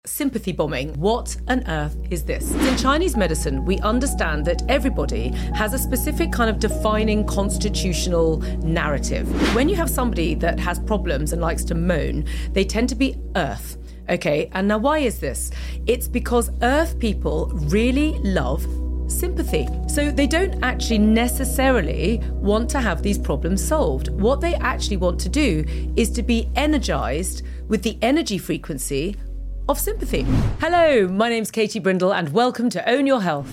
sympathy bombing. What on earth is this? In Chinese medicine, we understand that everybody has a specific kind of defining constitutional narrative. When you have somebody that has problems and likes to moan, they tend to be earth. Okay, and now why is this? It's because earth people really love sympathy. So they don't actually necessarily want to have these problems solved. What they actually want to do is to be energized with the energy frequency of sympathy. Hello, my name's Katie Brindle and welcome to Own Your Health.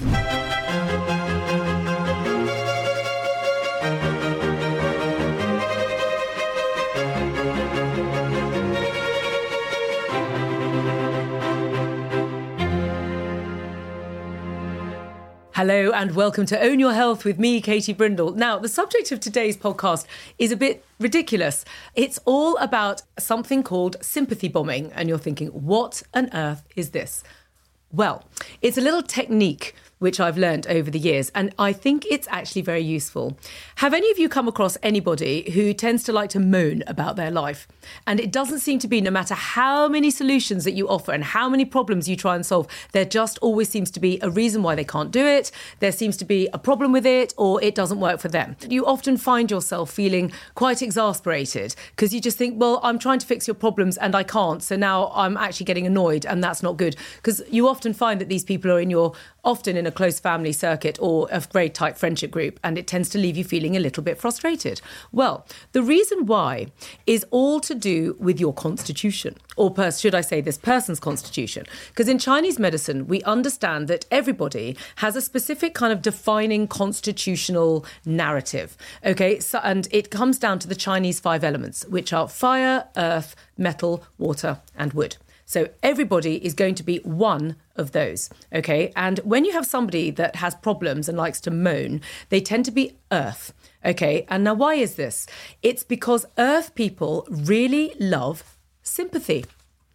Hello and welcome to Own Your Health with me, Katie Brindle. Now, the subject of today's podcast is a bit ridiculous. It's all about something called sympathy bombing. And you're thinking, what on earth is this? Well, it's a little technique which I've learned over the years, and I think it's actually very useful. Have any of you come across anybody who tends to like to moan about their life? And it doesn't seem to be, no matter how many solutions that you offer and how many problems you try and solve, there just always seems to be a reason why they can't do it. There seems to be a problem with it, or it doesn't work for them. You often find yourself feeling quite exasperated because you just think, well, I'm trying to fix your problems and I can't. So now I'm actually getting annoyed, and that's not good, because you often find that these people are often in a close family circuit or a very tight friendship group, and it tends to leave you feeling a little bit frustrated. Well, the reason why is all to do with your constitution, or should I say this person's constitution? Because in Chinese medicine, we understand that everybody has a specific kind of defining constitutional narrative, okay? And it comes down to the Chinese 5 elements, which are fire, earth, metal, water, and wood. So everybody is going to be one of those, okay? And when you have somebody that has problems and likes to moan, they tend to be earth, okay? And now why is this? It's because earth people really love sympathy.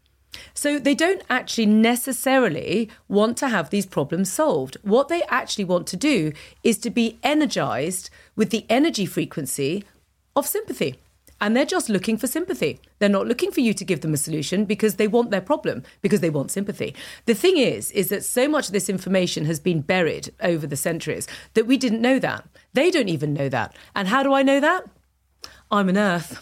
So they don't actually necessarily want to have these problems solved. What they actually want to do is to be energized with the energy frequency of sympathy. And they're just looking for sympathy. They're not looking for you to give them a solution because they want their problem, because they want sympathy. The thing is that so much of this information has been buried over the centuries that we didn't know that. They don't even know that. And how do I know that? I'm an earth.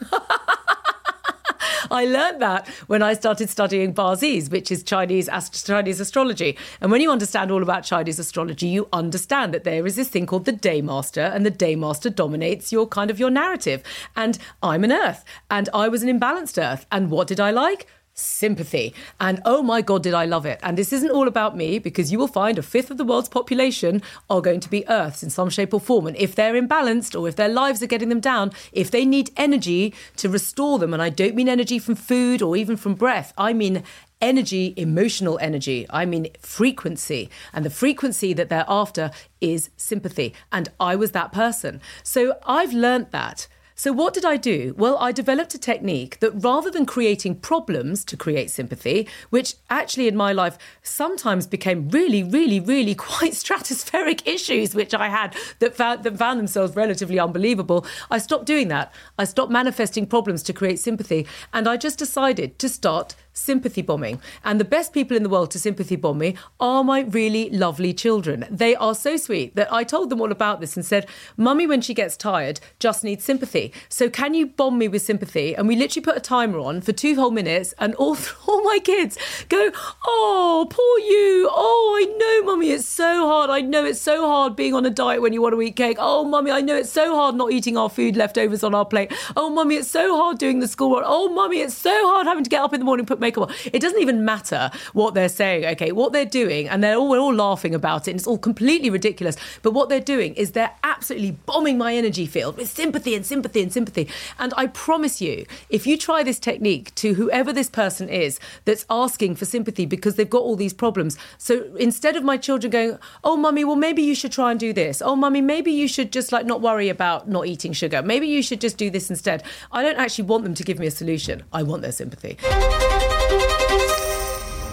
I learned that when I started studying Baziz, which is Chinese astrology. And when you understand all about Chinese astrology, you understand that there is this thing called the Daymaster, and the Daymaster dominates your narrative. And I'm an earth, and I was an imbalanced earth. And what did I like? Sympathy. And oh my God, did I love it. And this isn't all about me, because you will find 1/5 of the world's population are going to be earths in some shape or form. And if they're imbalanced, or if their lives are getting them down, if they need energy to restore them, and I don't mean energy from food or even from breath, I mean energy, emotional energy. I mean frequency. And the frequency that they're after is sympathy. And I was that person. So I've learnt that. So what did I do? Well, I developed a technique that, rather than creating problems to create sympathy, which actually in my life sometimes became really, really, really quite stratospheric issues, which I had that found themselves relatively unbelievable, I stopped doing that. I stopped manifesting problems to create sympathy, and I just decided to start sympathy bombing. And the best people in the world to sympathy bomb me are my really lovely children. They are so sweet that I told them all about this and said, Mummy, when she gets tired, just needs sympathy. So can you bomb me with sympathy? And we literally put a timer on for 2 whole minutes, and all my kids go, oh, poor you. Oh, I know, Mummy, it's so hard. I know it's so hard being on a diet when you want to eat cake. Oh, Mummy, I know it's so hard not eating our food leftovers on our plate. Oh, Mummy, it's so hard doing the schoolwork. Oh, Mummy, it's so hard having to get up in the morning and put makeup on. It doesn't even matter what they're saying, okay? What they're doing, and we're all laughing about it, and it's all completely ridiculous, but what they're doing is they're absolutely bombing my energy field with sympathy and sympathy and sympathy. And I promise you, if you try this technique to whoever this person is that's asking for sympathy because they've got all these problems, so instead of my children going, oh, Mummy, well, maybe you should try and do this. Oh, Mummy, maybe you should just not worry about not eating sugar. Maybe you should just do this instead. I don't actually want them to give me a solution. I want their sympathy.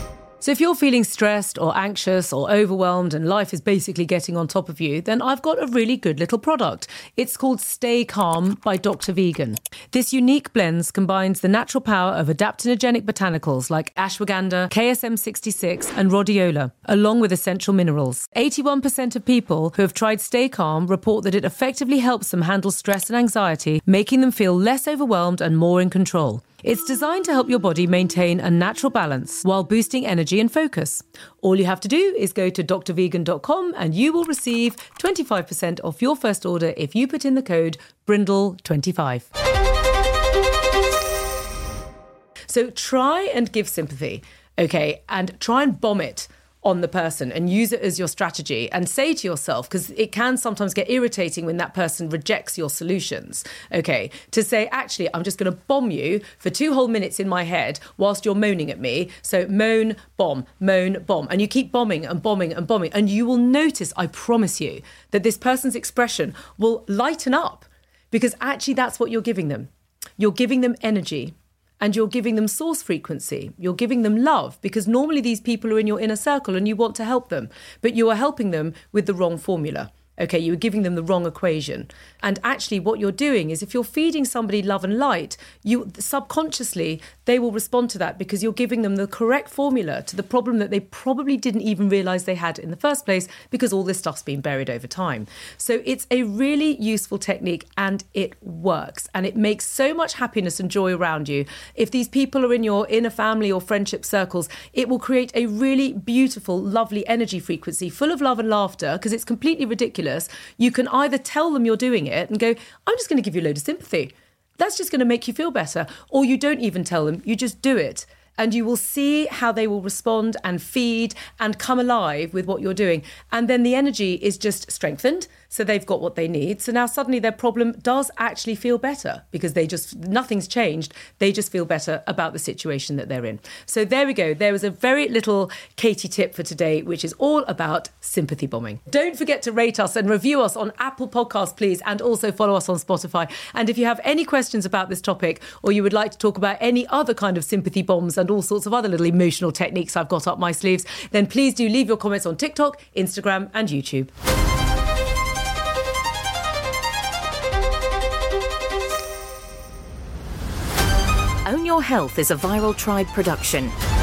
So if you're feeling stressed or anxious or overwhelmed and life is basically getting on top of you, then I've got a really good little product. It's called Stay Calm by Dr. Vegan. This unique blend combines the natural power of adaptogenic botanicals like ashwagandha, KSM-66 and rhodiola, along with essential minerals. 81% of people who have tried Stay Calm report that it effectively helps them handle stress and anxiety, making them feel less overwhelmed and more in control. It's designed to help your body maintain a natural balance while boosting energy and focus. All you have to do is go to drvegan.com and you will receive 25% off your first order if you put in the code Brindle25. So try and give sympathy, okay, and try and bomb it on the person and use it as your strategy and say to yourself, because it can sometimes get irritating when that person rejects your solutions, okay, to say, actually, I'm just going to bomb you for 2 whole minutes in my head whilst you're moaning at me. So moan, bomb, and you keep bombing and bombing and bombing. And you will notice, I promise you, that this person's expression will lighten up because actually that's what you're giving them. You're giving them energy. And you're giving them source frequency. You're giving them love because normally these people are in your inner circle and you want to help them, but you are helping them with the wrong formula. Okay, you are giving them the wrong equation. And actually what you're doing is if you're feeding somebody love and light, you subconsciously, they will respond to that because you're giving them the correct formula to the problem that they probably didn't even realise they had in the first place because all this stuff's been buried over time. So it's a really useful technique and it works. And it makes so much happiness and joy around you. If these people are in your inner family or friendship circles, it will create a really beautiful, lovely energy frequency full of love and laughter because it's completely ridiculous. You can either tell them you're doing it and go, I'm just going to give you a load of sympathy. That's just going to make you feel better. Or you don't even tell them, you just do it. And you will see how they will respond and feed and come alive with what you're doing. And then the energy is just strengthened. So they've got what they need. So now suddenly their problem does actually feel better because nothing's changed. They just feel better about the situation that they're in. So there we go. There was a very little Katie tip for today, which is all about sympathy bombing. Don't forget to rate us and review us on Apple Podcasts, please. And also follow us on Spotify. And if you have any questions about this topic or you would like to talk about any other kind of sympathy bombs and all sorts of other little emotional techniques I've got up my sleeves, then please do leave your comments on TikTok, Instagram and YouTube. Own Your Health is a Viral Tribe production.